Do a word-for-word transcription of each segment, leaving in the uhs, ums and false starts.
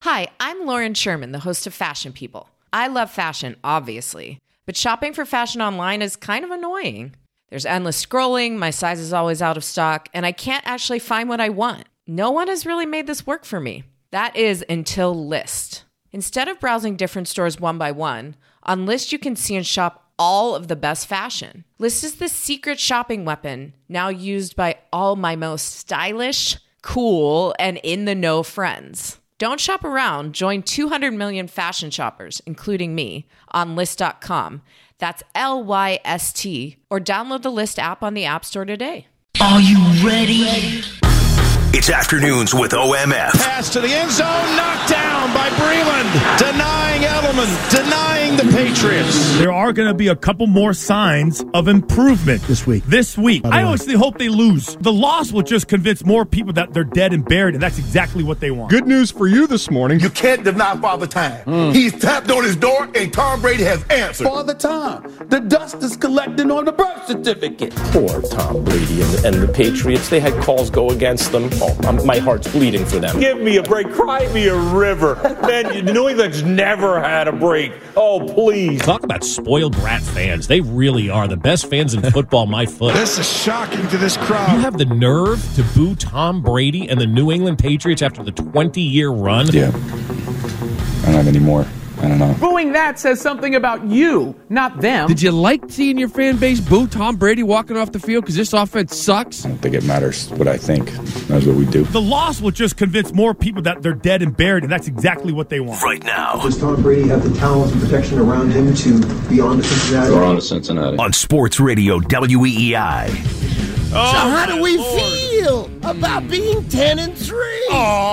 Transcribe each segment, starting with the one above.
Hi, I'm Lauren Sherman, the host of Fashion People. I love fashion, obviously, but shopping for fashion online is kind of annoying. There's endless scrolling, my size is always out of stock, and I can't actually find what I want. No one has really made this work for me. That is until Lyst. Instead of browsing different stores one by one, on Lyst you can see and shop all of the best fashion. Lyst is the secret shopping weapon, now used by all my most stylish, cool, and in-the-know friends. Don't shop around. Join two hundred million fashion shoppers, including me, on Lyst dot com. That's L Y S T. Or download the Lyst app on the App Store today. Are you ready? It's Afternoons with O M F. Pass to the end zone, knocked down by Breland. Denying Edelman, denying the Patriots. There are going to be a couple more signs of improvement this week. This week. I always hope they lose. The loss will just convince more people that they're dead and buried, and that's exactly what they want. Good news for you this morning. You can't deny Father Time. Mm. He's tapped on his door, and Tom Brady has answered. Father Time. The dust is collecting on the birth certificate. Poor Tom Brady and the, and the Patriots. They had calls go against them. Oh, I'm, my heart's bleeding for them. Give me a break. Cry me a river. Man, New England's never had a break. Oh, please. Talk about spoiled brat fans. They really are the best fans in football, my foot. This is shocking to this crowd. You have the nerve to boo Tom Brady and the New England Patriots after the twenty-year run? Yeah. I don't have any more. I don't know. Booing that says something about you, not them. Did you like seeing your fan base boo Tom Brady walking off the field because this offense sucks? I don't think it matters what I think. That's what we do. The loss will just convince more people that they're dead and buried, and that's exactly what they want. Right now. Does Tom Brady have the talent and protection around him to be on to Cincinnati? We're on to Cincinnati. On Sports Radio W E E I. Oh, so how do we Lord. feel about being ten and three?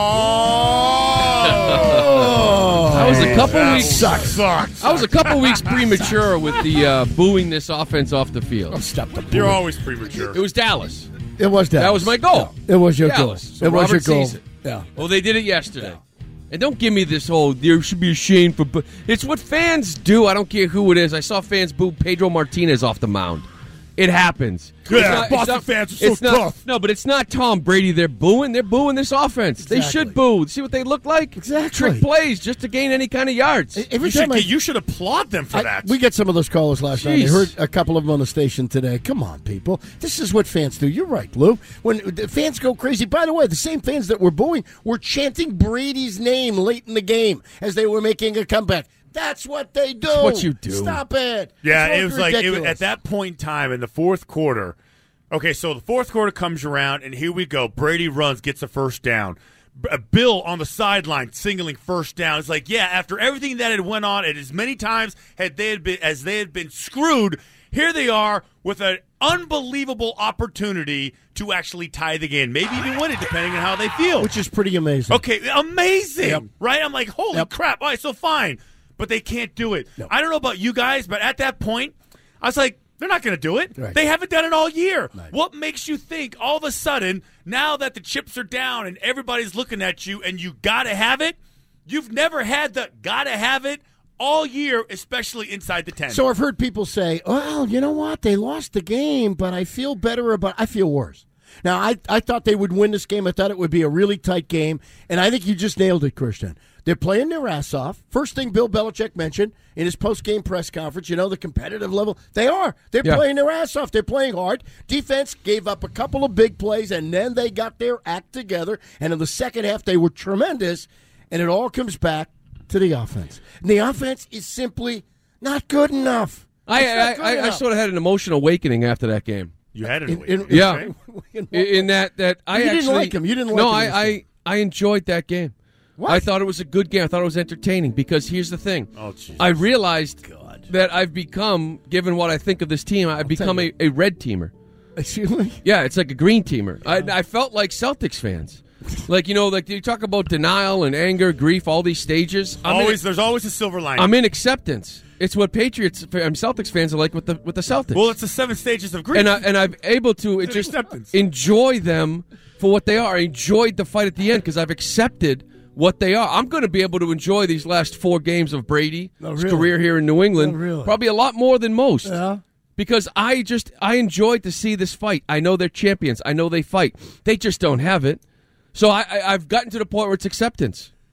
Oh, I was a couple that weeks sucks, sucks. I was a couple weeks premature with the uh, booing this offense off the field. Oh, stop the You're always premature. It was Dallas. It was Dallas. That was my goal. Yeah. It was your Dallas. goal. So it was Robert your goal. sees it. Yeah. Well, they did it yesterday. Yeah. And don't give me this whole, there should be a shame for... Bo-. It's what fans do. I don't care who it is. I saw fans boo Pedro Martinez off the mound. It happens. Yeah, not, Boston not, fans are so it's not, tough. No, but it's not Tom Brady they're booing. They're booing this offense. Exactly. They should boo. See what they look like? Exactly. Trick plays just to gain any kind of yards. Every you, should, I, you should applaud them for I, that. We get some of those callers last Jeez. night. I heard a couple of them on the station today. Come on, people. This is what fans do. You're right, Lou. When the fans go crazy, by the way, the same fans that were booing were chanting Brady's name late in the game as they were making a comeback. That's what they do. That's what you do. Stop it. Yeah, it's it was ridiculous. like it was, at that point in time in the fourth quarter. Okay, so the fourth quarter comes around, and here we go. Brady runs, gets a first down. B- Bill on the sideline signaling first down. It's like, yeah, after everything that had went on, and as many times had they had been as they had been screwed, here they are with an unbelievable opportunity to actually tie the game, maybe even win it, depending on how they feel. Which is pretty amazing. Okay, amazing, yep. right? I'm like, holy yep. crap! All right, so fine, but they can't do it. No. I don't know about you guys, but at that point, I was like, they're not going to do it. Right. They haven't done it all year. Right. What makes you think all of a sudden, now that the chips are down and everybody's looking at you and you got to have it, you've never had the got to have it all year, especially inside the ten. So I've heard people say, well, you know what? They lost the game, but I feel better about I feel worse. Now, I, I thought they would win this game. I thought it would be a really tight game, and I think you just nailed it, Christian. They're playing their ass off. First thing Bill Belichick mentioned in his post-game press conference, you know, the competitive level. They are. They're yeah. playing their ass off. They're playing hard. Defense gave up a couple of big plays, and then they got their act together. And in the second half, they were tremendous. And it all comes back to the offense. And the offense is simply not good enough. I I, good I, enough. I sort of had an emotional awakening after that game. You had an awakening? In, in, yeah. In, in that, that I you actually... You didn't like him. You didn't like no, him. No, I, I, I enjoyed that game. What? I thought it was a good game. I thought it was entertaining because here's the thing. Oh, Jesus. I realized God. that I've become, given what I think of this team, I've I'll become a, a red teamer. Excuse me? Yeah, it's like a green teamer. I, I felt like Celtics fans. Like, you know, like you talk about denial and anger, grief, all these stages. I'm always, in, there's always a silver lining. I'm in acceptance. It's what Patriots and Celtics fans are like with the with the Celtics. Well, it's the seven stages of grief. And, I, and I'm able to it just acceptance. enjoy them for what they are. I enjoyed the fight at the end because I've accepted what they are. I'm going to be able to enjoy these last four games of Brady's oh, really? career here in New England oh, really? probably a lot more than most. Yeah. Because I just I enjoyed to see this fight. I know they're champions. I know they fight. They just don't have it. So I, I, I've gotten to the point where it's acceptance.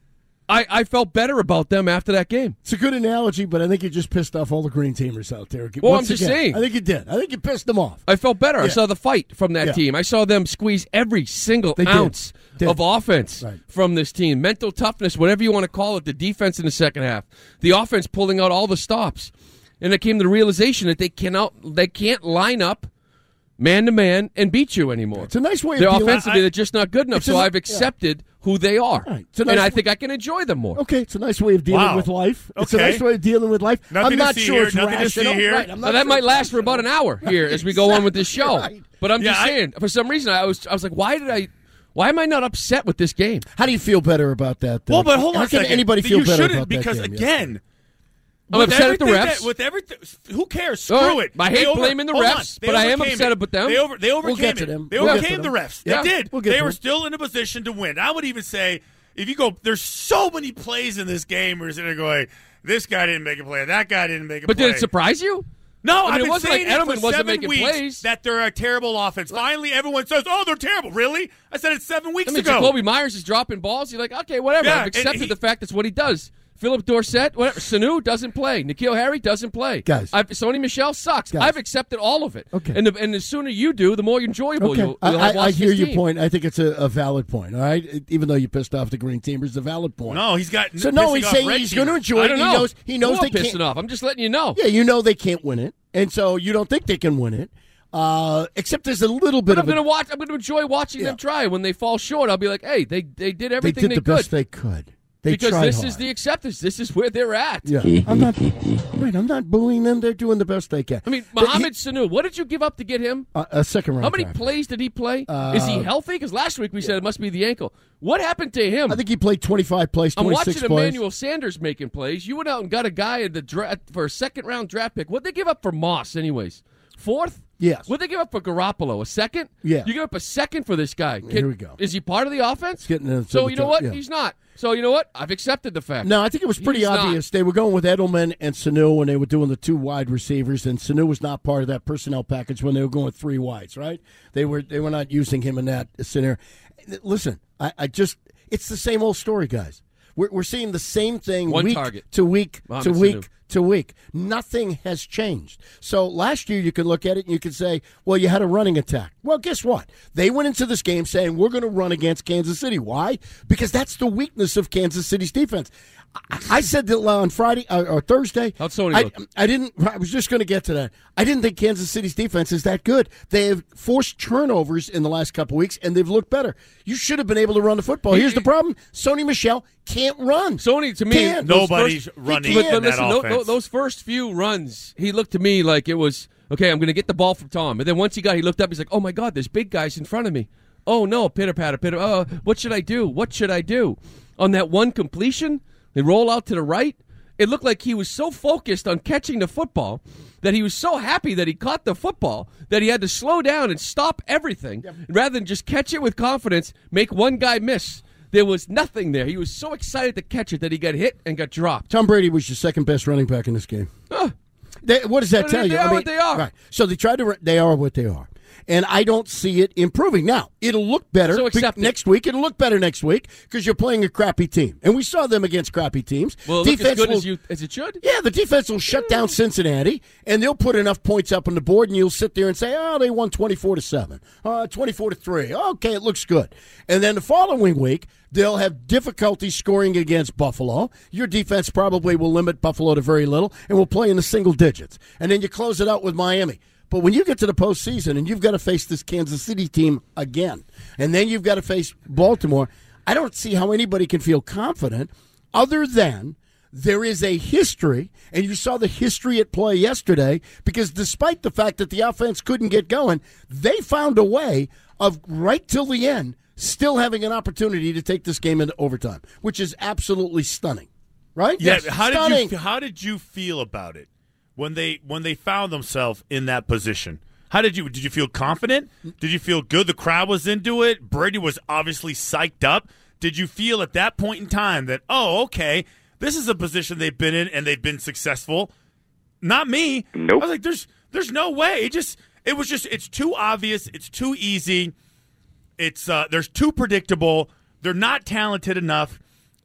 I, I felt better about them after that game. It's a good analogy, but I think you just pissed off all the green teamers out there. Well, Once I'm just again, saying. I think you did. I think you pissed them off. I felt better. I Yeah. saw the fight from that Yeah. team. I saw them squeeze every single They did. ounce Did. of offense Right. from this team. Mental toughness, whatever you want to call it, the defense in the second half. The offense pulling out all the stops. And it came to the realization that they cannot they can't line up man to man and beat you anymore. It's a nice way of They're dealing- offensively, I- they're just not good enough. It's a So ni- I've accepted who they are. Right. It's a nice and I way- think I can enjoy them more. Okay, it's a nice way of dealing Wow. with life. It's a Okay. nice way of dealing with life. Nothing I'm to not see sure here, it's nothing to see rational. here. Right, I'm not Now, that sure might it's last for about an hour here as we go on with this show. Right. But I'm just Yeah, I- saying, for some reason, I was I was like, why did I? Why am I not upset with this game? How do you feel better about that? uh, Well, but hold on How a can second. anybody feel you better shouldn't about because, that game? again, I'm with upset at the everything refs. That, with everything, who cares? Screw All right, it. I hate They over- blaming the hold on. refs, They but I am overcame upset it. about them. They, over, they overcame get to it. them. They We'll get overcame to the them. refs. Yeah. They did. We'll get they to were them. still in a position to win. I would even say, if you go, there's so many plays in this game where you're sitting there going, this guy didn't make a play, that guy didn't make a But play. did it surprise you? No, I mean, I've it been wasn't like saying it Edelman for wasn't seven making weeks plays. that they're a terrible offense. Finally, everyone says, "Oh, they're terrible." Really? I said it seven weeks I mean, ago. Jacoby Myers is dropping balls. You're like, okay, whatever. Yeah, I've and accepted he- the fact that's what he does. Philip Dorsett, whatever. Sanu doesn't play. Nikhil Harry doesn't play. Guys. I've, Sony Michel sucks. Guys. I've accepted all of it. Okay. And the, and the sooner you do, the more enjoyable Okay, you'll, I, you'll I, have I watching hear this your team. point. I think it's a, a valid point. All right, even though you pissed off the green teamers, it's a valid point. No, he's got. So no, pissing he's off saying red he's going to teamers. enjoy I it. don't He know. knows. He knows Who they I'm pissing can't. off. I'm just letting you know. Yeah, you know they can't win it, and so you don't think they can win it. Uh, except there's a little bit But I'm of a, going to watch. I'm going to enjoy watching Yeah. them try. When they fall short, I'll be like, hey, they they did they everything did the could. best they could. They because tried this hard. is the acceptance. This is where they're at. Yeah, I'm not. Right, I'm not booing them. They're doing the best they can. I mean, But he- Mohamed Sanu, what did you give up to get him? uh, a second round. How many draft. plays did he play? Uh, is he healthy? Because last week we said it must be the ankle. What happened to him? I think he played twenty-five plays, I'm twenty-six watching plays. Emmanuel Sanders making plays. You went out and got a guy in the dra- for a second round draft pick. What'd they give up for Moss, anyways? Fourth? Yes. What'd they give up for Garoppolo? A second? Yeah. You give up a second for this guy. Can- Here we go. Is he part of the offense? Getting into so the you know top- what? yeah. He's not. So you know what? I've accepted the fact. No, I think it was pretty He's not. obvious. They were going with Edelman and Sanu when they were doing the two wide receivers, and Sanu was not part of that personnel package when they were going with three wides, right? They were they were not using him in that scenario. Listen, I, I just it's the same old story, guys. We're we're seeing the same thing One week target. to week Mohamed to week Sanu. to week. Nothing has changed. So last year you could look at it and you could say, well, you had a running attack. Well, guess what? They went into this game saying we're going to run against Kansas City. Why? Because that's the weakness of Kansas City's defense. I, I said that on Friday uh, or Thursday. How'd Sony I, look? I didn't. I was just going to get to that. I didn't think Kansas City's defense is that good. They have forced turnovers in the last couple weeks, and they've looked better. You should have been able to run the football. Here's the problem: Sony Michel can't run. Sony, to me, Can't. those Nobody's first- running But, in but that listen, tho- offense. tho- those first few runs, he looked to me like it was okay. I'm going to get the ball from Tom, and then once he got, he looked up. He's like, "Oh my God, there's big guys in front of me. Oh no, pitter patter, pitter. Oh, what should I do? What should I do?" On that one completion, they roll out to the right. It looked like he was so focused on catching the football that he was so happy that he caught the football that he had to slow down and stop everything rather than just catch it with confidence, make one guy miss. There was nothing there. He was so excited to catch it that he got hit and got dropped. Tom Brady was your second best running back in this game. Huh. They, what does that They- tell they you? are what they are. Right. So they tried to. run- They are what they are. And I don't see it improving. Now, it'll look better So accept be- it. next week. It'll look better next week because you're playing a crappy team. And we saw them against crappy teams. Will it look as good will, as, you, as it should? Yeah, the defense will shut down Cincinnati, and they'll put enough points up on the board, and you'll sit there and say, oh, they won twenty-four to seven, uh, twenty-four to three. Okay, it looks good. And then the following week, they'll have difficulty scoring against Buffalo. Your defense probably will limit Buffalo to very little, and will play in the single digits. And then you close it out with Miami. But when you get to the postseason and you've got to face this Kansas City team again, and then you've got to face Baltimore, I don't see how anybody can feel confident other than there is a history, and you saw the history at play yesterday, because despite the fact that the offense couldn't get going, they found a way of right till the end still having an opportunity to take this game into overtime, which is absolutely stunning. Right? Yeah. Yes, How stunning. did you How did you feel about it when they when they found themselves in that position? How did you did you feel confident? Did you feel good? The crowd was into it. Brady was obviously psyched up. Did you feel at that point in time that, oh, okay, this is a position they've been in and they've been successful? Not me. Nope. I was like, there's there's no way. It just it was just it's too obvious. It's too easy. It's uh, there's too predictable. They're not talented enough.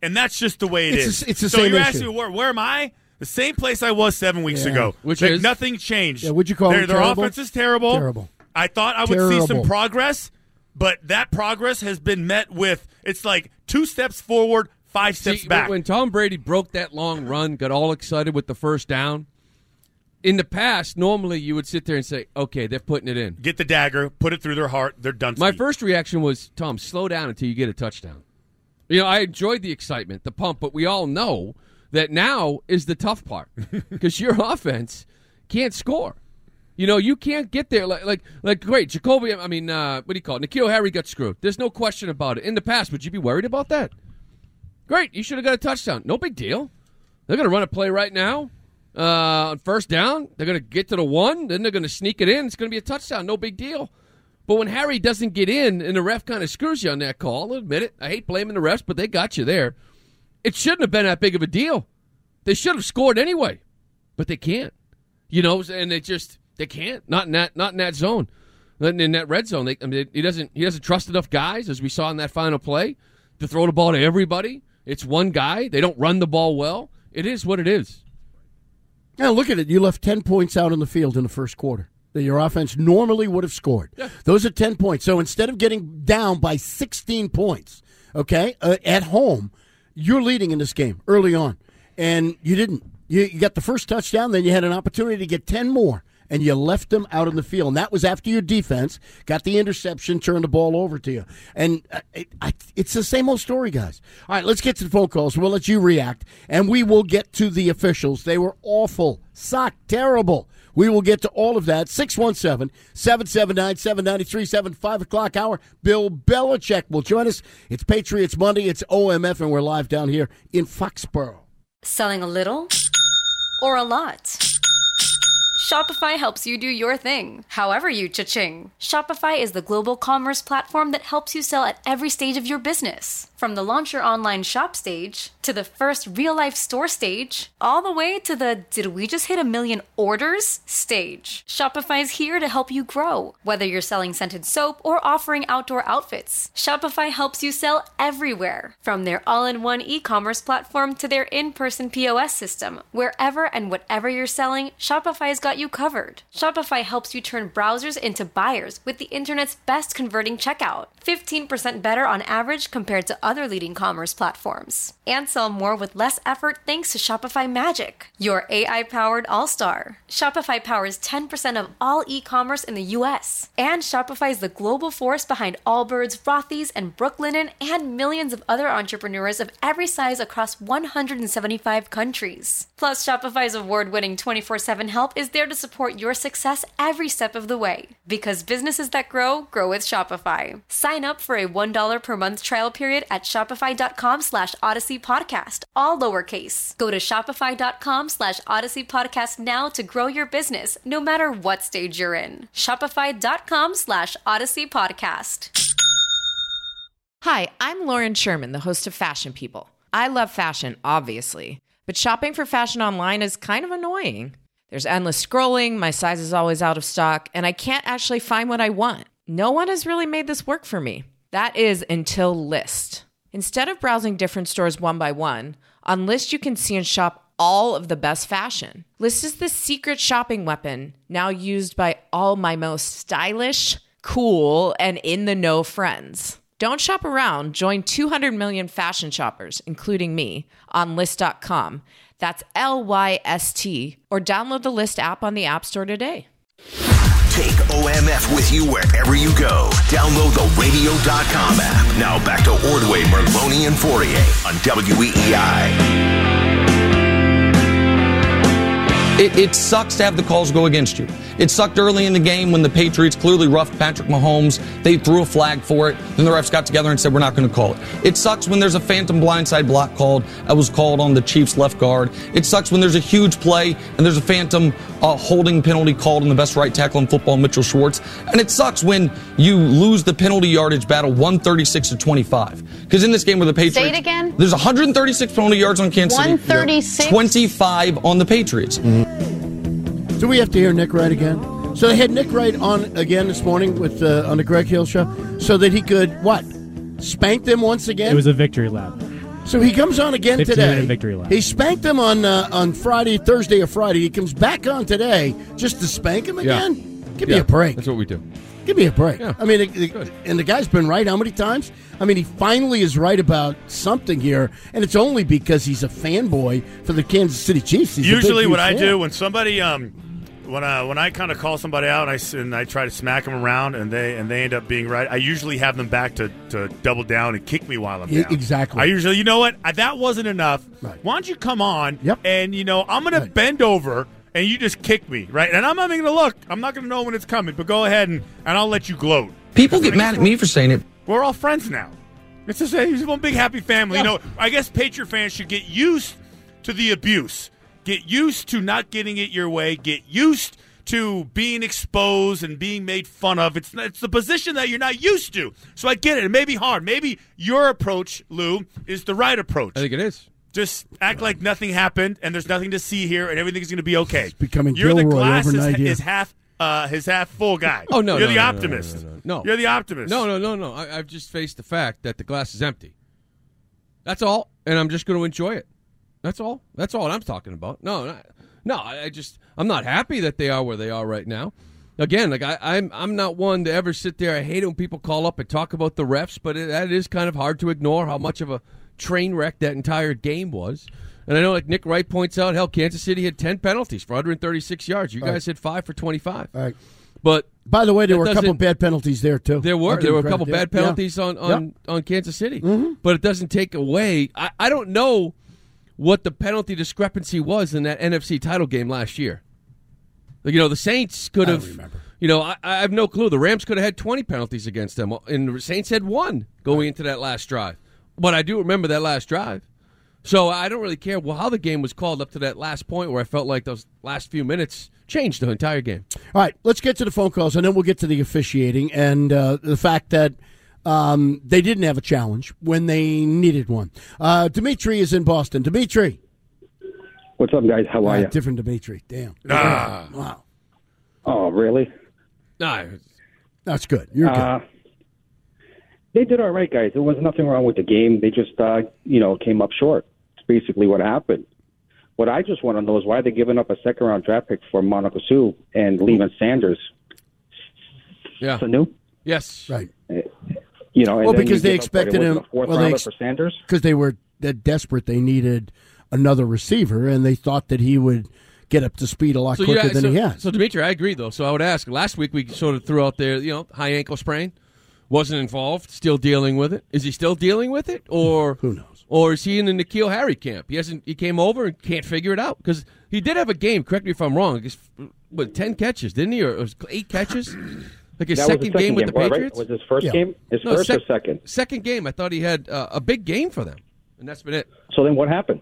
And that's just the way it it's is. A, it's the so same you're issue. asking me, where, where am I? The same place I was seven weeks Yeah. ago. Which like, is? Nothing changed. Yeah, would you call their, it their terrible? offense is terrible. Terrible. I thought I would Terrible. see some progress, but that progress has been met with, it's like two steps forward, five steps See, back. When Tom Brady broke that long run, got all excited with the first down, in the past, normally you would sit there and say, okay, they're putting it in. Get the dagger, put it through their heart, they're done. My first reaction was, Tom, slow down until you get a touchdown. You know, I enjoyed the excitement, the pump, but we all know that now is the tough part because your offense can't score. You know, you can't get there. Like, like, like great, Jacoby, I mean, uh, what do you call it? N'Keal Harry got screwed. There's no question about it. In the past, would you be worried about that? Great, you should have got a touchdown. No big deal. They're going to run a play right now. Uh, on first down, they're going to get to the one, then they're going to sneak it in. It's going to be a touchdown. No big deal. But when Harry doesn't get in and the ref kind of screws you on that call, I'll admit it. I hate blaming the refs, but they got you there. It shouldn't have been that big of a deal. They should have scored anyway, but they can't. You know, and they just they can't. Not in that not in that zone, not in that red zone. They, I mean, he doesn't he doesn't trust enough guys, as we saw in that final play, to throw the ball to everybody. It's one guy. They don't run the ball well. It is what it is. Now look at it. You left ten points out on the field in the first quarter that your offense normally would have scored. Yeah. Those are ten points. So instead of getting down by sixteen points, okay, uh, at home, you're leading in this game early on, and you didn't. You, you got the first touchdown, then you had an opportunity to get ten more, and you left them out in the field. And that was after your defense got the interception, turned the ball over to you. And uh, it, I, it's the same old story, guys. All right, let's get to the phone calls. We'll let you react, and we will get to the officials. They were awful, sucked, terrible. We will get to all of that. six one seven, seven seven nine, seven nine three seven, five o'clock hour. Bill Belichick will join us. It's Patriots Monday. It's O M F, and we're live down here in Foxborough. Selling a little or a lot? Shopify helps you do your thing, however you cha-ching. Shopify is the global commerce platform that helps you sell at every stage of your business. From the launch your online shop stage, to the first real-life store stage, all the way to the did we just hit a million orders stage. Shopify's here to help you grow. Whether you're selling scented soap or offering outdoor outfits, Shopify helps you sell everywhere. From their all-in-one e-commerce platform to their in-person P O S system, wherever and whatever you're selling, Shopify's got you covered. Shopify helps you turn browsers into buyers with the internet's best converting checkout. fifteen percent better on average compared to other leading commerce platforms. And sell more with less effort thanks to Shopify Magic, your A I-powered all-star. Shopify powers ten percent of all e-commerce in the U S. And Shopify is the global force behind Allbirds, Rothy's, and Brooklinen, and millions of other entrepreneurs of every size across one hundred seventy-five countries. Plus, Shopify's award-winning twenty-four seven help is there to support your success every step of the way. Because businesses that grow, grow with Shopify. Sign up for a one dollar per month trial period at shopify.com slash Odyssey Podcast, all lowercase. Go to shopify.com slash Odyssey Podcast now to grow your business, no matter what stage you're in. Shopify.com slash Odyssey Podcast. Hi, I'm Lauren Sherman, the host of Fashion People. I love fashion, obviously, but shopping for fashion online is kind of annoying. There's endless scrolling, my size is always out of stock, and I can't actually find what I want. No one has really made this work for me. That is until Lyst. Instead of browsing different stores one by one, on Lyst you can see and shop all of the best fashion. Lyst is the secret shopping weapon now used by all my most stylish, cool, and in-the-know friends. Don't shop around. Join two hundred million fashion shoppers, including me, on Lyst dot com. That's L Y S T, or download the Lyst app on the App Store today. Take O M F with you wherever you go. Download the radio dot com app. Now back to Ordway, Merloni, and Fourier on W E E I. It, it sucks to have the calls go against you. It sucked early in the game when the Patriots clearly roughed Patrick Mahomes. They threw a flag for it. Then the refs got together and said, we're not going to call it. It sucks when there's a phantom blindside block called. That was called on the Chiefs left guard. It sucks when there's a huge play and there's a phantom uh, holding penalty called on the best right tackle in football, Mitchell Schwartz. And it sucks when you lose the penalty yardage battle one thirty-six to twenty-five. Because in this game where the Patriots... Say it again? There's one hundred thirty-six penalty yards on Kansas City. one thirty-six? twenty-five on the Patriots. Mm-hmm. Do we have to hear Nick Wright again? So they had Nick Wright on again this morning with uh, on the Greg Hill Show so that he could, what, spank them once again? It was a victory lap. So he comes on again fifteen today. minute victory lap. He spanked him on uh, on Friday, Thursday, or Friday. He comes back on today just to spank him again. Yeah. Give yeah, me a break. That's what we do. Give me a break. Yeah. I mean, it, it, and the guy's been right how many times? I mean, he finally is right about something here, and it's only because he's a fanboy for the Kansas City Chiefs. He's Usually, a big, what huge I fan. do when somebody, um, when I when I kind of call somebody out, and I s- and I try to smack them around, and they and they end up being right. I usually have them back to, to double down and kick me while I'm E- down. exactly. I usually, you know what? I, that wasn't enough. Right. Why don't you come on? Yep. And you know, I'm gonna Right. bend over. And you just kick me, right? And I'm not even going to look. I'm not going to know when it's coming, but go ahead and, and I'll let you gloat. People get mad at me for saying it. We're all friends now. It's just a, it's one big happy family. You know, I guess Patriot fans should get used to the abuse. Get used to not getting it your way. Get used to being exposed and being made fun of. It's it's the position that you're not used to. So I get it. It may be hard. Maybe your approach, Lou, is the right approach. I think it is. Just act like nothing happened and there's nothing to see here and everything's going to be okay. It's becoming You're the Gilroy glass is, overnight here. is half uh, his half full guy. Oh, no, You're no, the no, no, optimist. No, no, no, no. You're the optimist. No, no, no, no. I, I've just faced the fact that the glass is empty. That's all, and I'm just going to enjoy it. That's all. That's all I'm talking about. No, not, no. I I just I'm not happy that they are where they are right now. Again, like I, I'm I'm not one to ever sit there. I hate it when people call up and talk about the refs, but it, that is kind of hard to ignore how much of a train wreck that entire game was. And I know, like Nick Wright points out, hell, Kansas City had ten penalties for one hundred thirty-six yards. You All guys right. had five for twenty-five. All right. But By the way, there that were a couple doesn't- bad penalties there, too. There I'll were give there him were a credit couple there. bad penalties Yeah. on, on, Yep. on Kansas City, Mhm. but it doesn't take away. I, I don't know what the penalty discrepancy was in that N F C title game last year. Like, you know, the Saints could I don't have. remember. You know, I, I have no clue. The Rams could have had twenty penalties against them, and the Saints had one going into that last drive. But I do remember that last drive. So I don't really care well, how the game was called up to that last point where I felt like those last few minutes changed the entire game. All right, let's get to the phone calls, and then we'll get to the officiating and uh, the fact that um, they didn't have a challenge when they needed one. Uh, Dimitri is in Boston. Dimitri. What's up, guys? How are Uh, you? different Dimitri. Damn. Ah. Wow. Oh, really? No, That's good. You're Uh, good. they did all right, guys. There was nothing wrong with the game. They just, uh, you know, came up short. It's basically what happened. What I just want to know is why they're giving up a second-round draft pick for Monica Sue and leaving Sanders. Yeah. Sanu? Yes. Right. You know, and Well, then because you they give up, what, expected it was him. a fourth Well, they rounder ex- for Sanders. because they were that desperate. They needed another receiver, and they thought that he would get up to speed a lot So, quicker yeah, than so, he has. so Dimitri, I agree though. So I would ask. Last week we sort of threw out there, you know, high ankle sprain, wasn't involved, still dealing with it. Is he still dealing with it, or who knows? Or is he in the N'Keal Harry camp? He hasn't. He came over and can't figure it out because he did have a game. Correct me if I'm wrong. I guess, what, ten catches, didn't he, or it was eight catches? Like his That was second, the second game with game, the right? Patriots. Was his first Yeah. game? His No, first sec- or second? Second game. I thought he had uh, a big game for them, and that's been it. So then what happened?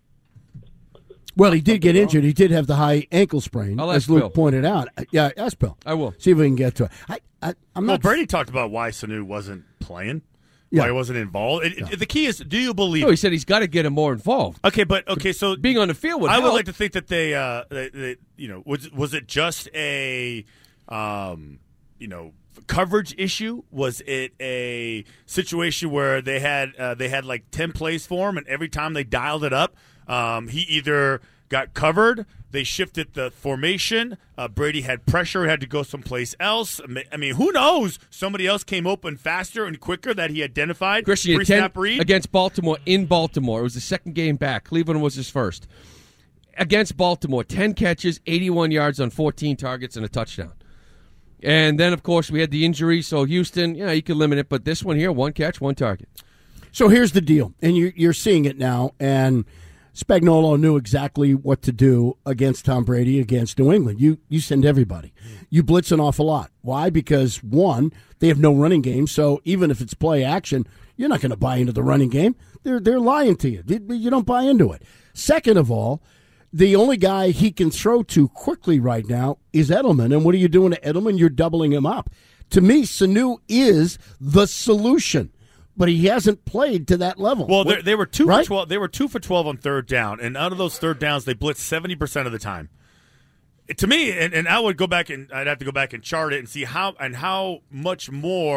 Well, he did get injured. He did have the high ankle sprain, I'll as ask Luke Bill. pointed out. Yeah, ask Bill. I will. See if we can get to it. I, I, I'm Well, not. Brady talked about why Sanu wasn't playing, Yeah. why he wasn't involved. It, it- the key is, do you believe? No, he said he's got to get him more involved. Okay, but okay, so being on the field would I would help. like to think that they, uh, they, they, you know, was was it just a, um, you know, coverage issue? Was it a situation where they had uh, they had like ten plays for him, and every time they dialed it up, um, he either got covered, they shifted the formation, uh, Brady had pressure, had to go someplace else. I mean, who knows? Somebody else came open faster and quicker that he identified. Christian, he had ten Pre-snap read. against Baltimore in Baltimore. It was the second game back. Cleveland was his first. Against Baltimore, ten catches, eighty-one yards on fourteen targets and a touchdown. And then, of course, we had the injury. So Houston, yeah, you can limit it, but this one here, one catch, one target. So here's the deal, and you're, you're seeing it now, and Spagnuolo knew exactly what to do against Tom Brady, against New England. You you send everybody. You blitz an awful lot. Why? Because, one, they have no running game, so even if it's play action, you're not going to buy into the running game. They're, they're lying to you. You don't buy into it. Second of all, the only guy he can throw to quickly right now is Edelman. And what are you doing to Edelman? You're doubling him up. To me, Sanu is the solution, but he hasn't played to that level. Well, they they were two Right? for twelve. They were two for twelve on third down, and out of those third downs, they blitzed seventy percent of the time. It- To me, and, and I would go back and I'd have to go back and chart it and see how and how much more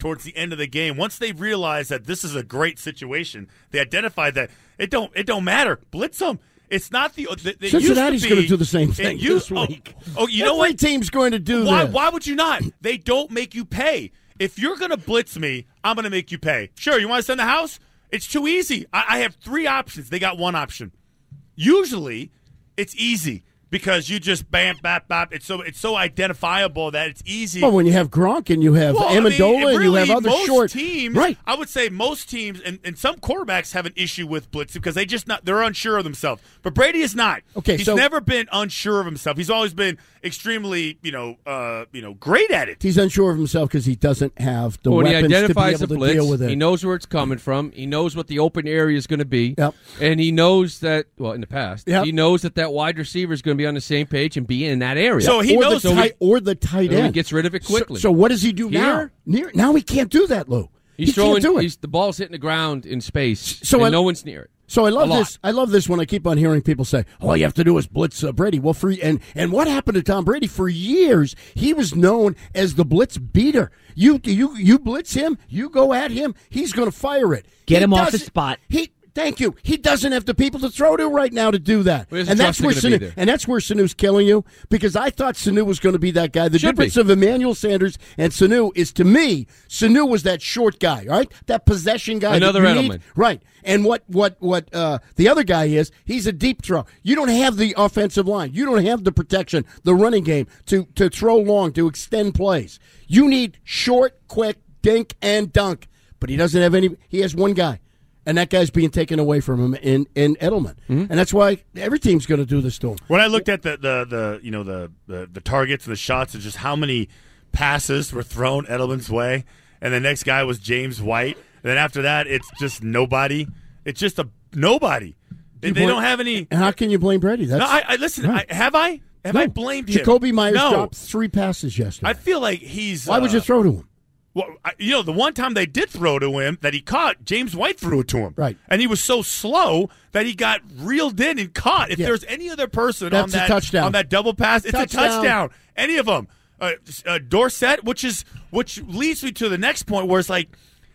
towards the end of the game, once they realized that this is a great situation, they identified that it don't it don't matter. Blitz them. It's not the, the, the Cincinnati's going to do the same thing used, this week. Oh, oh you Every know what? team's going to do why, this. Why would you not? They don't make you pay. If you're going to blitz me, I'm going to make you pay. Sure, you want to send the house? It's too easy. I, I have three options. They got one option. Usually, it's easy. Because you just bam, bap, bap. It's so it's so identifiable that it's easy. Well, when you have Gronk and you have well, Amendola I mean, and really, you have other most short teams, right? I would say most teams and, and some quarterbacks have an issue with blitz because they just not they're unsure of themselves. But Brady is not. Okay, he's so, never been unsure of himself. He's always been extremely, you know, uh, you know, great at it. He's unsure of himself because he doesn't have the when weapons he identifies to be able the to blitz, deal with it. He knows where it's coming from. He knows what the open area is going to be. Yep. And he knows that, well, in the past, yep. he knows that that wide receiver is going to be on the same page and be in that area. So he or knows the tight, or the tight so end. He gets rid of it quickly. So, so what does he do Here, now? Near, now he can't do that, Lou. He's he throwing. can't do it. He's, the ball's hitting the ground in space, so and I, no one's near it. So I love A this. I love this when I keep on hearing people say, "All you have to do is blitz uh, Brady." Well, for and and what happened to Tom Brady for years? He was known as the blitz beater. You you you blitz him, you go at him, he's going to fire it. Get he him off the doesn't- spot. He. Thank you. He doesn't have the people to throw to right now to do that, Where's and the that's trust where gonna be Sanu, there? and that's where Sanu's killing you because I thought Sanu was going to be that guy. The Should difference be. of Emmanuel Sanders and Sanu is to me, Sanu was that short guy, right? That possession guy. that Another you need. Edelman. Right. And what what what uh, the other guy is, he's a deep throw. You don't have the offensive line. You don't have the protection, the running game to, to throw long, to extend plays. You need short, quick, dink, and dunk. But he doesn't have any. He has one guy. And that guy's being taken away from him in, in Edelman. Mm-hmm. And that's why every team's going to do this to him. When I looked at the the, the you know the, the the targets and the shots and just how many passes were thrown Edelman's way, and the next guy was James White. And then after that, it's just nobody. It's just a nobody. They, they blame- don't have any. And how can you blame Brady? That's, No, I, I listen. Right. I, have I have No. I blamed him? Jacoby Myers no. dropped three passes yesterday. I feel like he's. Why would uh, you throw to him? Well, I, you know, the one time they did throw to him that he caught, James White threw it to him. Right. And he was so slow that he got reeled in and caught. If Yeah. there's any other person That's on a that touchdown. on that double pass, it's Touchdown. a touchdown. Any of them. Uh, uh, Dorsett, which is which leads me to the next point where it's like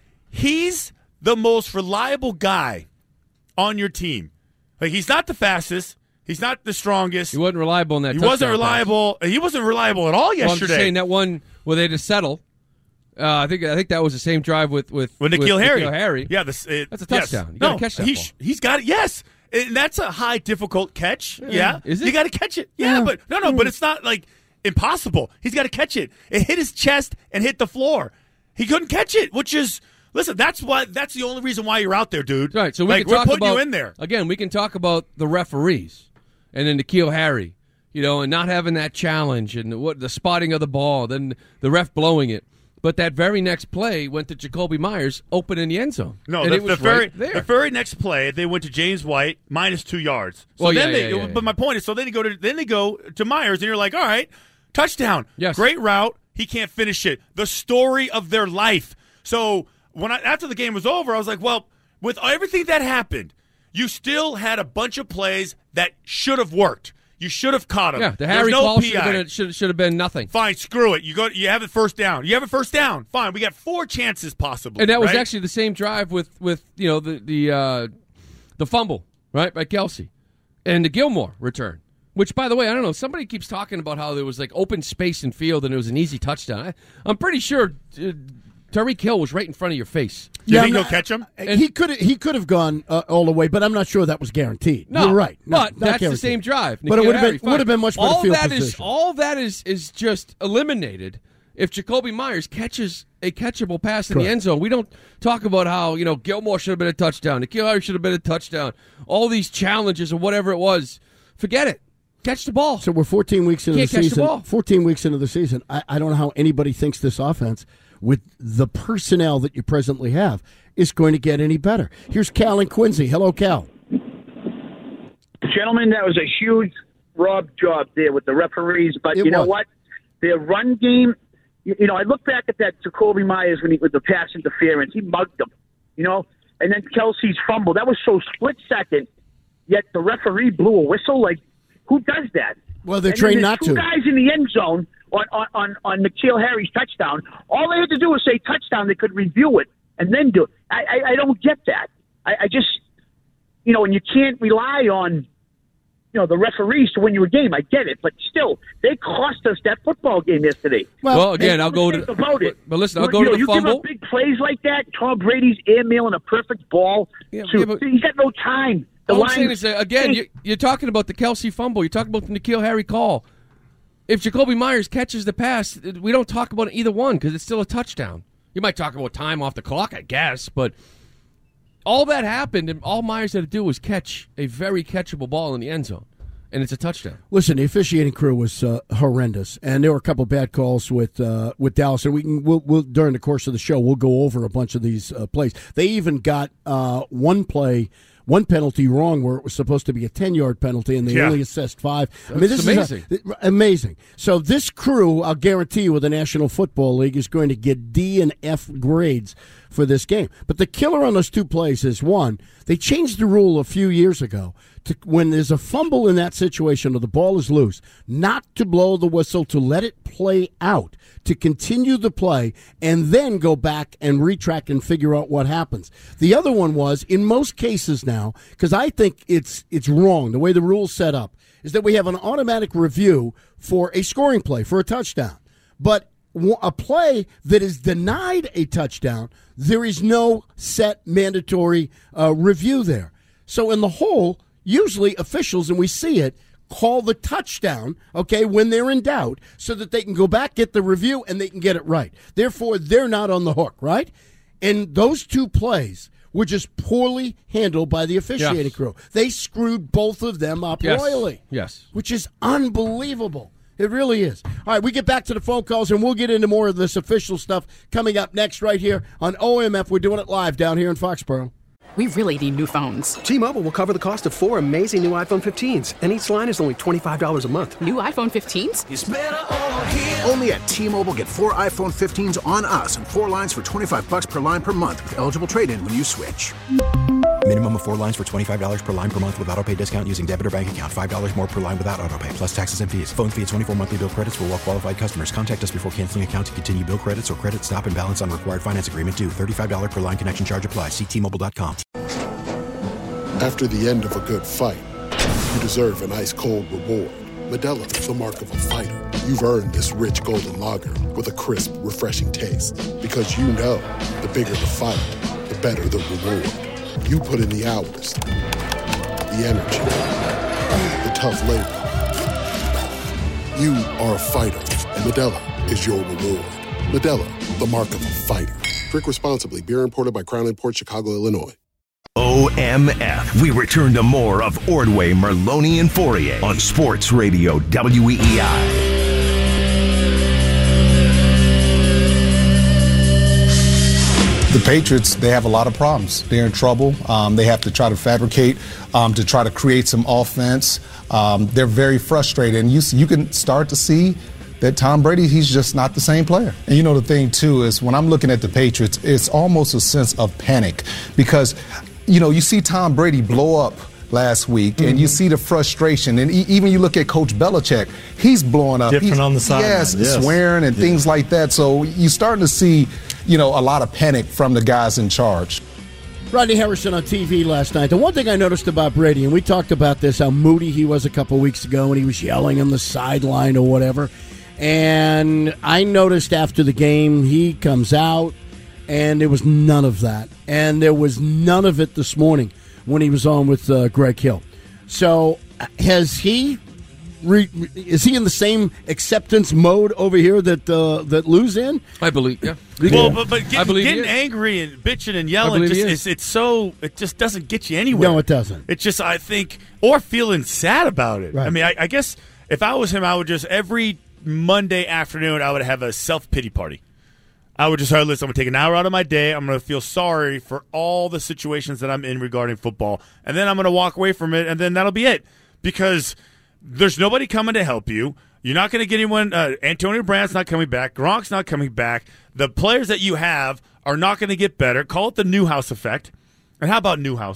he's the most reliable guy on your team. Like he's not the fastest. He's not the strongest. He wasn't reliable in that. He touchdown wasn't reliable. He wasn't reliable at all pass. Well, I'm yesterday. just saying that one where they had to settle. Uh, I think I think that was the same drive with with With N'Keal with Harry. N'Keal Harry. Yeah, this, it, That's a yes. touchdown. You no, gotta catch that he ball. sh- he's got it. Yes, and that's a high difficult catch. Yeah, Yeah. Is it? You got to catch it. Yeah, Yeah. but no, no, but it's not like impossible. He's got to catch it. It hit his chest and hit the floor. He couldn't catch it, which is listen. That's why. That's the only reason why you're out there, dude. Right. So we like can we're talk putting about, you in there. again. We can talk about the referees and then N'Keal Harry, you know, and not having that challenge and what the spotting of the ball, then the ref blowing it. But that very next play went to Jacoby Myers, open in the end zone. No, and the, it was the very right there. the very next play, they went to James White minus two yards. So Well, then yeah, they, yeah, yeah, but my point is, so then they go to then they go to Myers, and you're like, all right, touchdown, Yes. great route. He can't finish it. The story of their life. So when I, after the game was over, I was like, well, with everything that happened, you still had a bunch of plays that should have worked. You should have caught him. Yeah, the There's Harry no call P should have, I. been, should, should have been nothing. Fine, screw it. You go. You have it first down. You have it first down. Fine. We got four chances possibly. And that was right? actually the same drive with, with you know the the uh, the fumble, right, by Kelsey, and the Gilmore return. Which, by the way, I don't know. Somebody keeps talking about how there was like open space in field and it was an easy touchdown. I, I'm pretty sure uh, Tyreek Hill was right in front of your face. Do you Yeah, think I'm he'll catch him? he could he could have gone uh, all the way, but I'm not sure that was guaranteed. No, You're right. No, but not that's guaranteed. the same drive. But it N'Keal would have Harry, been would have fine. been much better all field that position. is all that is is just eliminated if Jacoby Myers catches a catchable pass in Correct. the end zone. We don't talk about how you know Gilmore should have been a touchdown, N'Keal Harry should have been a touchdown. All these challenges or whatever it was, forget it. Catch the ball. So we're fourteen weeks into Can't the catch the season. ball. fourteen weeks into the season. I, I don't know how anybody thinks this offense, with the personnel that you presently have, is going to get any better. Here's Cal and Quincy. Hello, Cal. Gentlemen, that was a huge Rob job there with the referees. But It you know was. what? Their run game, you, you know, I look back at that Jacoby Myers when he, with the pass interference. He mugged him, you know, and then Kelsey's fumble. That was so split second, yet the referee blew a whistle. Like, who does that? Well, they're And then trained there's not two to. guys in the end zone on, on, on, on N'Keal Harry's touchdown. All they had to do was say touchdown. They could review it and then do it. I, I, I don't get that. I, I just, you know, and you can't rely on, you know, the referees to win you a game. I get it, but still, they cost us that football game yesterday. Well, well again, I'll go to about it. But listen, I'll you, go you to know, the you fumble. give up big plays like that. Tom Brady's airmailing a perfect ball. Yeah, to, yeah, but, he's got no time. The all line, I'm saying is, that, again, hey, you're, you're talking about the Kelsey fumble. You're talking about the N'Keal Harry call. If Jacoby Myers catches the pass, we don't talk about either one because it's still a touchdown. You might talk about time off the clock, I guess, but all that happened, and all Myers had to do was catch a very catchable ball in the end zone, and it's a touchdown. Listen, the officiating crew was uh, horrendous, and there were a couple of bad calls with uh, with Dallas. And we can we'll, we'll during the course of the show we'll go over a bunch of these uh, plays. They even got uh, one play. One penalty wrong where it was supposed to be a ten-yard penalty, and they yeah. only assessed five. That's I mean, this amazing. is a, amazing. So this crew, I'll guarantee you, with the National Football League, is going to get D and F grades for this game. But the killer on those two plays is, one, they changed the rule a few years ago to when there's a fumble in that situation or the ball is loose, not to blow the whistle, to let it play out, to continue the play, and then go back and retrack and figure out what happens. The other one was, in most cases now, because I think it's it's wrong, the way the rule's set up, is that we have an automatic review for a scoring play, for a touchdown. But a play that is denied a touchdown, there is no set mandatory uh, review there. So in the whole, usually officials, and we see it, call the touchdown, okay, when they're in doubt, so that they can go back, get the review, and they can get it right. Therefore, they're not on the hook, right? And those two plays were just poorly handled by the officiating yes. crew. They screwed both of them up yes. royally. Yes. Which is unbelievable. It really is. All right, we get back to the phone calls, and we'll get into more of this official stuff coming up next right here on O M F. We're doing it live down here in Foxborough. We really need new phones. T-Mobile will cover the cost of four amazing new iPhone fifteens, and each line is only twenty-five dollars a month. New iPhone fifteens? It's better over here. Only at T-Mobile, get four iPhone fifteens on us and four lines for twenty-five bucks per line per month with eligible trade-in when you switch. Minimum of four lines for twenty-five dollars per line per month with autopay discount using debit or bank account. five dollars more per line without autopay, plus taxes and fees. Phone fee at twenty-four monthly bill credits for well-qualified customers. Contact us before canceling account to continue bill credits or credit stop and balance on required finance agreement due. thirty-five dollars per line connection charge applies. See T Mobile dot com. After the end of a good fight, you deserve an ice-cold reward. Modelo is the mark of a fighter. You've earned this rich golden lager with a crisp, refreshing taste. Because you know, the bigger the fight, the better the reward. You put in the hours, the energy, the tough labor. You are a fighter, and Modelo is your reward. Modelo, the mark of a fighter. Drink responsibly. Beer imported by Crown Imports, Chicago, Illinois. O M F. We return to more of Ordway, Merloni, and Fourier on Sports Radio W E E I. The Patriots, they have a lot of problems. They're in trouble. Um, they have to try to fabricate um, to try to create some offense. Um, they're very frustrated. And you, you can start to see that Tom Brady, he's just not the same player. And you know, the thing, too, is when I'm looking at the Patriots, it's almost a sense of panic because, you know, you see Tom Brady blow up last week, mm-hmm. and you see the frustration. And e- even you look at Coach Belichick, he's blowing up. Different he's, on the sideline. Yes, yes, swearing and yeah. things like that. So you're starting to see, you know, a lot of panic from the guys in charge. Rodney Harrison on T V last night. The one thing I noticed about Brady, and we talked about this, how moody he was a couple weeks ago when he was yelling on the sideline or whatever. And I noticed after the game, he comes out, and there was none of that. And there was none of it this morning when he was on with uh, Greg Hill. So has he, re, is he in the same acceptance mode over here that uh, that Lou's in? I believe, yeah. Well, but, but get, I believe getting angry and bitching and yelling, just, it's, it's so, it just doesn't get you anywhere. No, it doesn't. It's just, I think, or feeling sad about it. Right. I mean, I, I guess if I was him, I would just, every Monday afternoon, I would have a self-pity party. I would just, all right, listen, I'm going to take an hour out of my day. I'm going to feel sorry for all the situations that I'm in regarding football. And then I'm going to walk away from it, and then that'll be it. Because there's nobody coming to help you. You're not going to get anyone. Uh, Antonio Brown's not coming back. Gronk's not coming back. The players that you have are not going to get better. Call it the Newhouse effect. And how about Newhouse?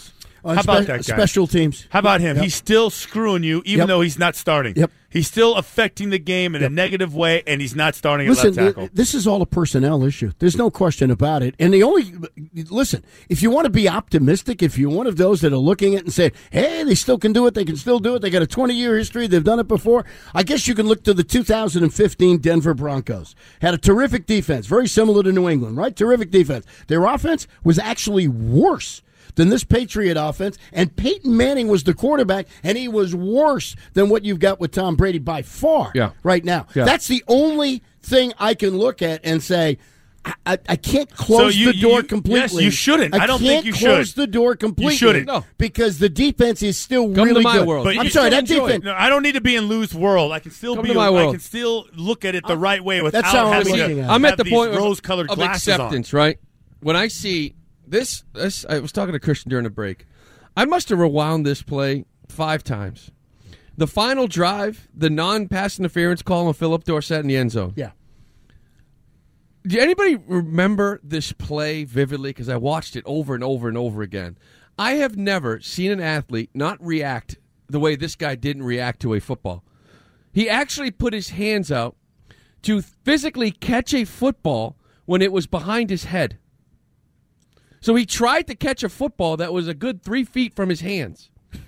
On How about spe- that guy? Special teams. How about him? Yep. He's still screwing you, even Yep. though he's not starting. Yep. He's still affecting the game in Yep. a negative way, and he's not starting at Listen, left tackle. th- this is all a personnel issue. There's no question about it. And the only listen, if you want to be optimistic, if you're one of those that are looking at it and say, "Hey, they still can do it. They can still do it. They got a twenty-year history. They've done it before." I guess you can look to the two thousand fifteen Denver Broncos. Had a terrific defense, very similar to New England, right? Terrific defense. Their offense was actually worse than this Patriot offense, and Peyton Manning was the quarterback, and he was worse than what you've got with Tom Brady by far Yeah. right now. Yeah. That's the only thing I can look at and say, I, I, I can't close So you- the door you- completely. yes, you shouldn't. I don't can't think you close should. the door completely. You shouldn't. No. Because the defense is still Come to really my good. world. But I'm you sorry, still that enjoy defense. No, I don't need to be in Lou's world. I can still Come be. to my I world. can still look at it the right way without That's how I'm having looking to at it. I'm have at the these point of, rose-colored of glasses acceptance, right? When I see this, this, I was talking to Christian during the break. I must have rewound this play five times. The final drive, the non-pass interference call on Philip Dorsett in the end zone. Yeah. Do anybody remember this play vividly? Because I watched it over and over and over again. I have never seen an athlete not react the way this guy didn't react to a football. He actually put his hands out to physically catch a football when it was behind his head. So he tried to catch a football that was a good three feet from his hands.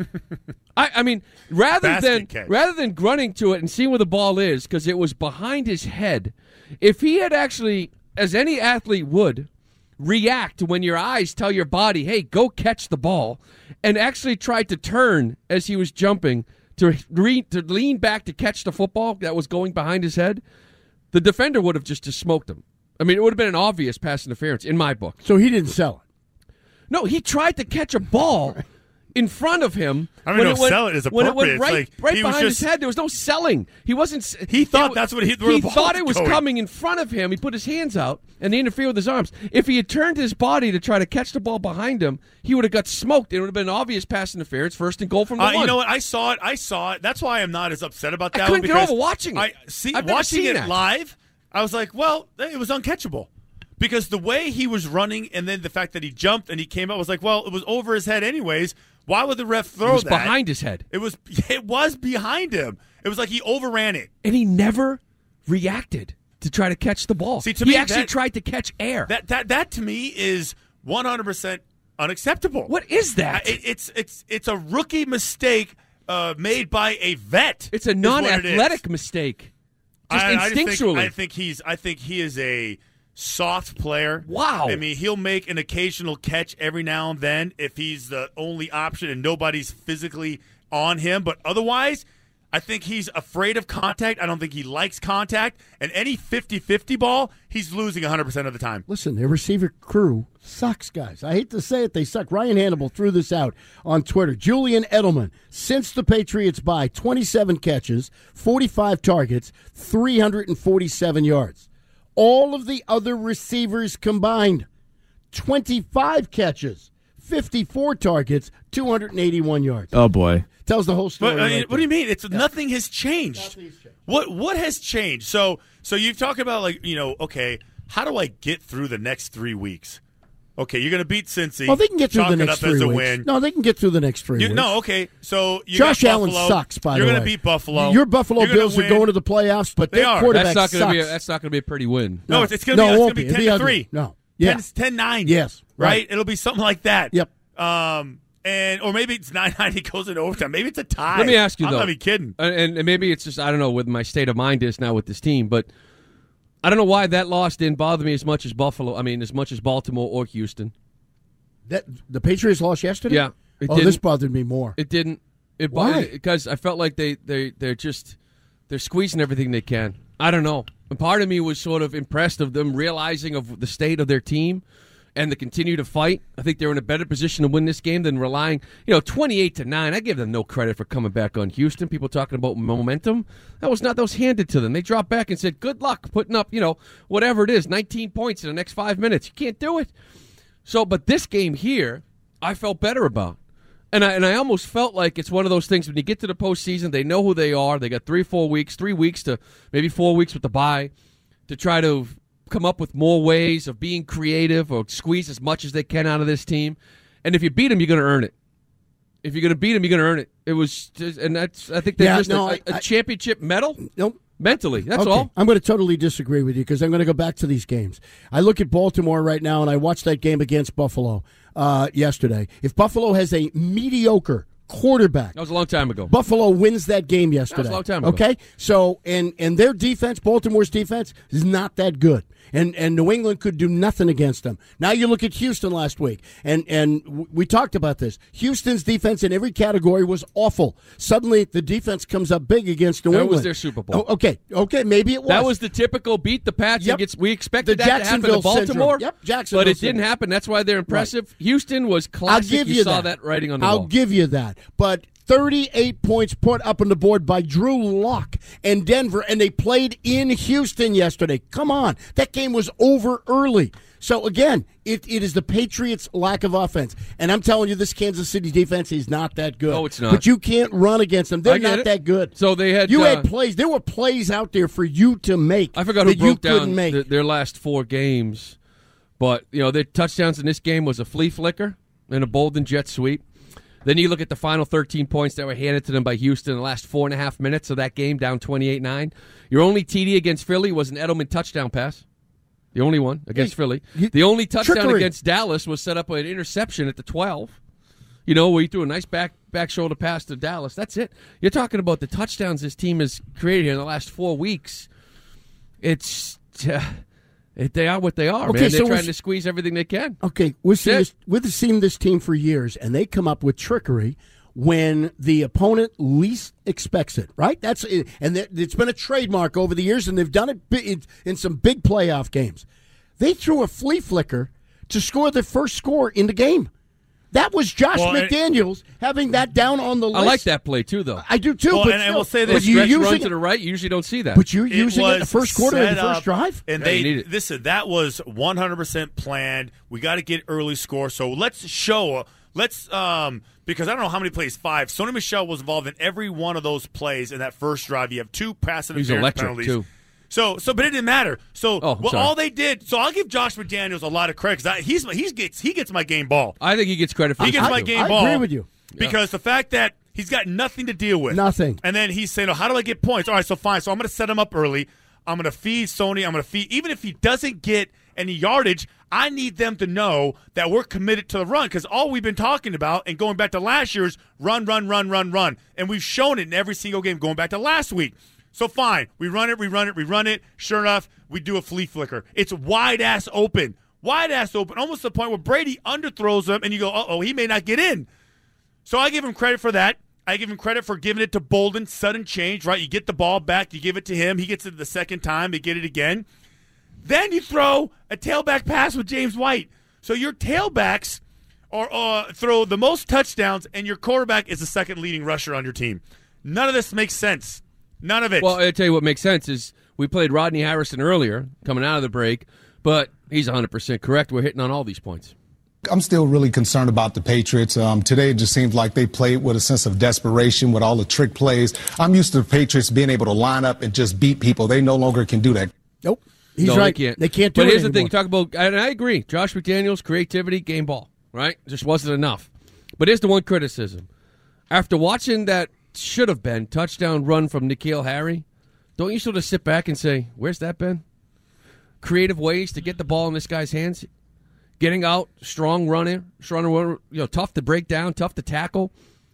I, I mean, rather Basket than catch. rather than grunting to it and seeing where the ball is, because it was behind his head, if he had actually, as any athlete would, react when your eyes tell your body, hey, go catch the ball, and actually tried to turn as he was jumping to, re- to lean back to catch the football that was going behind his head, the defender would have just, just smoked him. I mean, it would have been an obvious pass interference in my book. So he didn't sell it. No, he tried to catch a ball in front of him. I don't when know it if went, sell it is when it appropriate. went It's right, like right he was behind just- his head. There was no selling. He wasn't. He thought it- that's what he- where he the ball thought was it was going. coming in front of him. He put his hands out and he interfered with his arms. If he had turned his body to try to catch the ball behind him, he would have got smoked. It would have been an obvious pass interference, first and goal from the Uh, one. you know what? I saw it. I saw it. That's why I'm not as upset about I that couldn't one. get because over watching it. I see I've never watching seen it that. live. I was like, well, it was uncatchable. Because the way he was running and then the fact that he jumped and he came out was like, well, it was over his head anyways. Why would the ref throw It was that? behind his head. It was it was behind him. It was like he overran it. And he never reacted to try to catch the ball. See, to he me, actually that- tried to catch air. That that that to me is one hundred percent unacceptable. What is that? Uh, it, it's it's it's a rookie mistake uh, made by a vet. It's a is what it non-athletic is. mistake. Just I, I think, instinctually. I think he's. I think he is a soft player. Wow. I mean, he'll make an occasional catch every now and then if he's the only option and nobody's physically on him. But otherwise, I think he's afraid of contact. I don't think he likes contact. And any fifty-fifty ball, he's losing one hundred percent of the time. Listen, their receiver crew sucks, guys. I hate to say it, they suck. Ryan Hannibal threw this out on Twitter. Julian Edelman, since the Patriots bye, twenty-seven catches, forty-five targets, three hundred forty-seven yards. All of the other receivers combined, twenty-five catches, fifty-four targets, two hundred eighty-one yards. Oh, boy. Tells the whole story. But, I mean, right what do you there. mean? It's nothing has changed. What what has changed? So so you've talked about like you know okay, how do I get through the next three weeks? Okay, you're going to beat Cincy. Oh, they can get through chalk the it next up as three a weeks. win. No, they can get through the next three You- weeks. no, okay. So you Josh got Allen Buffalo. sucks, by You're the way. going to beat Buffalo. Your Buffalo You're gonna Bills are win. going to the playoffs, but They their are. quarterback that's not going to be. A, sucks. that's not going to be a pretty win. No, No. it's, it's going No, to it be, won't it's gonna be. be It'll ten be to ugly. three. No. Yeah. ten nine. Yes. Right? Right. It'll be something like that. Yep. Um, and or maybe it's nine nine. He goes into overtime. Maybe it's a tie. Let me ask you I'm though. not even kidding. And, and maybe it's just I don't know what my state of mind is now with this team, but I don't know why that loss didn't bother me as much as Buffalo. I mean, as much as Baltimore or Houston. That the Patriots lost yesterday? Yeah. It Oh, didn't, this bothered me more. It didn't. It Why? Because I felt like they they they're just they're squeezing everything they can. I don't know. And part of me was sort of impressed of them realizing of the state of their team and to continue to fight. I think they're in a better position to win this game than relying, you know, twenty-eight to nine. I give them no credit for coming back on Houston. People talking about momentum. That was not that was handed to them. They dropped back and said, "Good luck putting up, you know, whatever it is, nineteen points in the next five minutes. You can't do it." So, but this game here, I felt better about. And I and I almost felt like it's one of those things when you get to the postseason, they know who they are. They got three, four weeks, three weeks to maybe four weeks with the bye to try to come up with more ways of being creative or squeeze as much as they can out of this team. And if you beat them, you're going to earn it. If you're going to beat him, you're going to earn it. It was, just, and that's. I think they Yeah, missed no, a, I- a I- championship medal. Nope. Mentally, that's okay. all. I'm going to totally disagree with you because I'm going to go back to these games. I look at Baltimore right now, and I watched that game against Buffalo uh, yesterday. If Buffalo has a mediocre quarterback, That was a long time ago. Buffalo wins that game yesterday. That was a long time ago. Okay, so and and their defense, Baltimore's defense, is not that good, and and New England could do nothing against them. Now you look at Houston last week, and and w- we talked about this. Houston's defense in every category was awful. Suddenly the defense comes up big against New That England. was their Super Bowl. Oh, okay, okay, maybe it was. That was the typical beat the Pats. Yep. And gets, we expected The that to happen to Jacksonville Baltimore. syndrome. Yep, Jacksonville But it syndrome. didn't happen. That's why they're impressive. Houston was I'll classic. give you, saw that. that writing on the I'll wall. give you that. But thirty-eight points put up on the board by Drew Lock and Denver, and they played in Houston yesterday. Come on. That game was over early. So, again, it, it is the Patriots' lack of offense. And I'm telling you, this Kansas City defense is not that good. No, it's not. But you can't run against them. They're I get not it. that good. So they had. You uh, had plays. There were plays out there for you to make I forgot who that you broke down couldn't make. th- their last four games, but you know their touchdowns in this game was a flea flicker and a Bolden jet sweep. Then you look at the final thirteen points that were handed to them by Houston in the last four and a half minutes of that game, down twenty-eight nine. Your only T D against Philly was an Edelman touchdown pass. The only one against Hey, Philly. you- The only touchdown trickery. against Dallas was set up by an interception at the twelve. You know, where he threw a nice back back shoulder pass to Dallas. That's it. You're talking about the touchdowns this team has created here in the last four weeks. It's uh, it, they are what they are, Okay, man. so They're we're- trying to squeeze everything they can. Okay, we've seen, That's this, we've seen this team for years, and they come up with trickery when the opponent least expects it, right? That's and that- it's been a trademark over the years, and they've done it bi- in, in some big playoff games. They threw a flea flicker to score the first score in the game. That was Josh Well, and- McDaniels having that down on the I list. like that play too, though. I do too. Well, but and I still, will say but this: The you're stretch run using to it, the right, you usually don't see that. but you're using it in the was first quarter of the set first up, drive. And Yeah, you need they it. listen. That was one hundred percent planned. We got to get early score. So let's show. Let's um because I don't know how many plays. Five. Sony Michel was involved in every one of those plays in that first drive. You have two pass He's interference electric penalties. too. So, so, but it didn't matter. So, Oh, well, sorry. all they did. So, I'll give Josh McDaniels a lot of credit because he's he's gets he gets my game ball. I think he gets credit for He this gets too. my game I ball. agree with you. Because the fact that he's got nothing to deal with. Nothing. And then he's saying, oh, how do I get points? All right, so fine. So I'm going to set him up early. I'm going to feed Sony. I'm going to feed. Even if he doesn't get any yardage, I need them to know that we're committed to the run because all we've been talking about and going back to last year's run, run, run, run, run. And we've shown it in every single game going back to last week. So fine. We run it, we run it, we run it. Sure enough, we do a flea flicker. It's wide ass open. Wide ass open. Almost to the point where Brady underthrows him and you go, uh-oh, he may not get in. So I give him credit for that. I give him credit for giving it to Bolden. Sudden change, right? You get the ball back. You give it to him. He gets it the second time. They get it again. Then you throw a tailback pass with James White. So your tailbacks are uh, throw the most touchdowns, and your quarterback is the second leading rusher on your team. None of this makes sense. None of it. Well, I'll tell you what makes sense is we played Rodney Harrison earlier, coming out of the break, but he's one hundred percent correct. We're hitting on all these points. I'm still really concerned about the Patriots. Um, today it just seems like they played with a sense of desperation with all the trick plays. I'm used to the Patriots being able to line up and just beat people. They no longer can do that. Nope. He's no, right. They can't. They can't do but it here's the anymore. thing. Talk about, and I agree. Josh McDaniels, creativity, game ball, right? Just wasn't enough. But here's the one criticism. After watching that should have been touchdown run from N'Keal Harry, don't you sort of sit back and say, where's that been? Creative ways to get the ball in this guy's hands. Getting out, strong running, strong runner, you know, tough to break down, tough to tackle.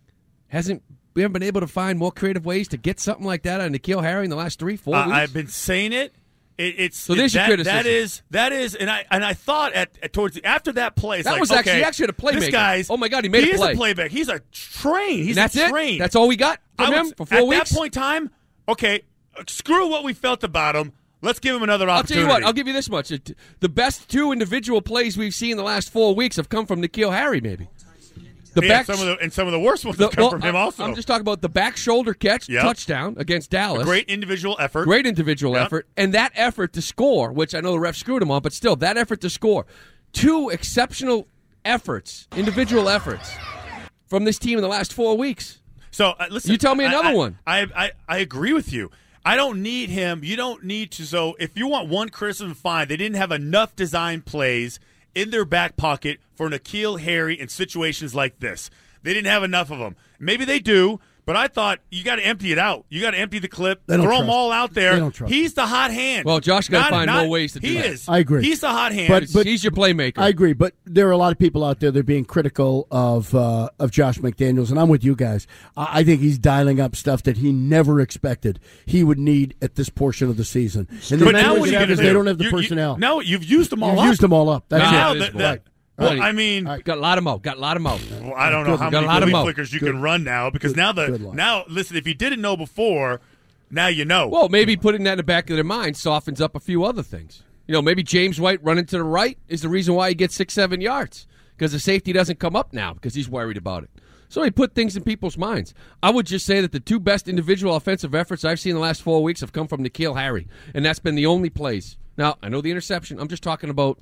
Hasn't we haven't been able to find more creative ways to get something like that out of N'Keal Harry in the last three, four Uh, weeks? I've been saying it. It, it's So there's it, your that, criticism. That is that is, and I and I thought at, at towards the, after that play, it's That like, was actually- okay, he actually had a playmaker. This guy's Oh, my God, he made he a play. is a playback. He's a train. He's And that's a it? train. That's all we got from I him would- for four at weeks? that point in time, okay, screw what we felt about him. Let's give him another I'll tell opportunity. you what. I'll give you this much: It- the best two individual plays we've seen in the last four weeks have come from N'Keal Harry. Maybe the Yeah, back some of the and some of the worst ones the- have come well, from him. I'm- Also, I'm just talking about the back shoulder catch Yep. touchdown against Dallas. a great individual effort. Great individual Yep. effort, and that effort to score, which I know the ref screwed him on, but still, that effort to score, two exceptional efforts, individual efforts from this team in the last four weeks. So uh, listen, You tell me I- another I, one. I, I I agree with you. I don't need him. You don't need to. So if you want one criticism, fine. They didn't have enough design plays in their back pocket for N'Keal Harry in situations like this. they didn't have enough of them. Maybe they do. But I thought you got to empty it out. You got to empty the clip. They don't Throw trust them all out there. They don't trust He's the hot hand. Well, Josh got to Not- find not- more ways to do he that. is. I agree. He's the hot hand. But, but He's your playmaker. I agree, but there are a lot of people out there that are being critical of uh, of Josh McDaniels, and I'm with you guys. I, I think he's dialing up stuff that he never expected he would need at this portion of the season. And but the now thing what is are you because gonna they do? don't have the You- you- personnel. now you've used them all You've up. used them all up. That's now it. that, that, Right. well, Right. I mean, got a lot of mo. Got a lot of mo. well, I don't know how Got many a lot of flea mo. flickers you Good. can run now because Good- now the good luck. now listen. If you didn't know before, now you know. Well, maybe putting that in the back of their mind softens up a few other things. You know, maybe James White running to the right is the reason why he gets six, seven yards because the safety doesn't come up now because he's worried about it. So he put things in people's minds. I would just say that the two best individual offensive efforts I've seen in the last four weeks have come from N'Keal Harry, and that's been the only plays. Now, I know the interception. I'm just talking about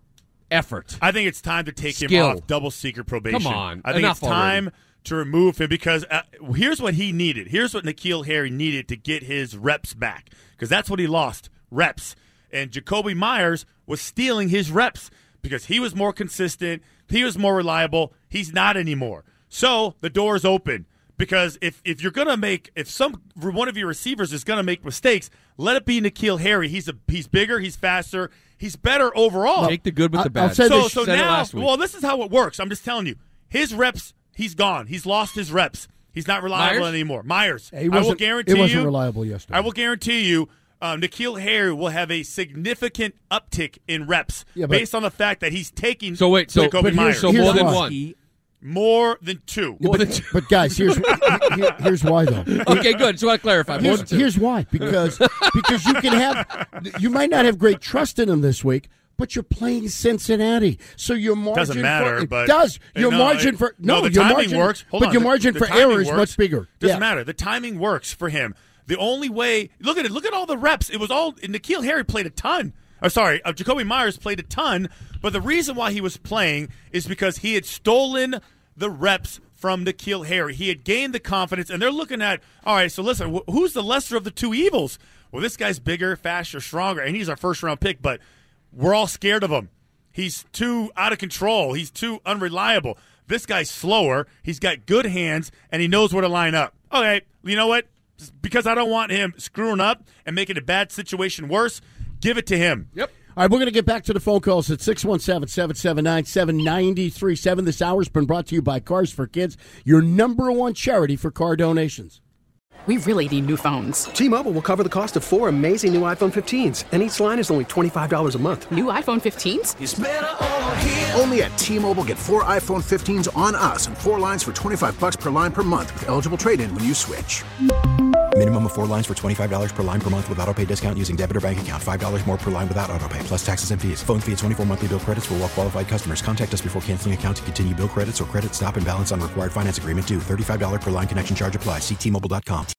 effort. I think it's time to take Skill. him off double secret probation. Come on. I think Enough it's time to remove him because uh, here's what he needed. Here's what N'Keal Harry needed to get his reps back because that's what he lost, reps. And Jacoby Myers was stealing his reps because he was more consistent. He was more reliable. He's not anymore. So the door is open because if, if you're going to make – if some one of your receivers is going to make mistakes, let it be N'Keal Harry. He's a he's bigger. He's faster. He's better overall. Take the good with the bad. I'll say So, this- so Said it now, last week. well, this is how it works. I'm just telling you. His reps, he's gone. He's lost his reps. He's not reliable Myers? anymore. Myers, He I will wasn't- guarantee it wasn't you. reliable yesterday. I will guarantee you, um, N'Keal Harry will have a significant uptick in reps Yeah, but- based on the fact that he's taking. So wait, so, Jacoby but here's- Myers. so here's more than why. one. more than two. More than two. But guys, here's here- here's why though. Okay, good. So I clarify. More Here's, than two. here's why because because you can have you might not have great trust in him this week, but you're playing Cincinnati, so your margin Doesn't matter, for, it but does your no, margin it- for no, no, the your timing margin works. Hold but on, your the- margin the for timing error is works. much bigger. Doesn't Yeah. matter. The timing works for him. The only way, look at it. Look at all the reps. It was all N'Keal Harry played a ton. Oh, sorry, uh, Jacoby Myers played a ton. But the reason why he was playing is because he had stolen the reps from N'Keal Harry. He had gained the confidence, and they're looking at, all right, so listen, wh- who's the lesser of the two evils? Well, this guy's bigger, faster, stronger, and he's our first-round pick, but we're all scared of him. He's too out of control. He's too unreliable. This guy's slower. He's got good hands, and he knows where to line up. Okay, you know what? Just because I don't want him screwing up and making a bad situation worse, give it to him. Yep. All right, we're going to get back to the phone calls at six one seven, seven seven nine, seven nine three seven. This hour's been brought to you by Cars for Kids, your number one charity for car donations. We really need new phones. T-Mobile will cover the cost of four amazing new iPhone fifteens, and each line is only twenty-five dollars a month. New iPhone fifteens? It's better over here. Only at T-Mobile, get four iPhone fifteens on us and four lines for twenty-five bucks per line per month with eligible trade-in when you switch. Minimum of four lines for twenty-five dollars per line per month with autopay discount using debit or bank account. five dollars more per line without autopay, plus taxes and fees. Phone fee at twenty-four monthly bill credits for well-qualified customers. Contact us before canceling account to continue bill credits or credit stop and balance on required finance agreement due. thirty-five dollars per line connection charge applies. See T Mobile dot com.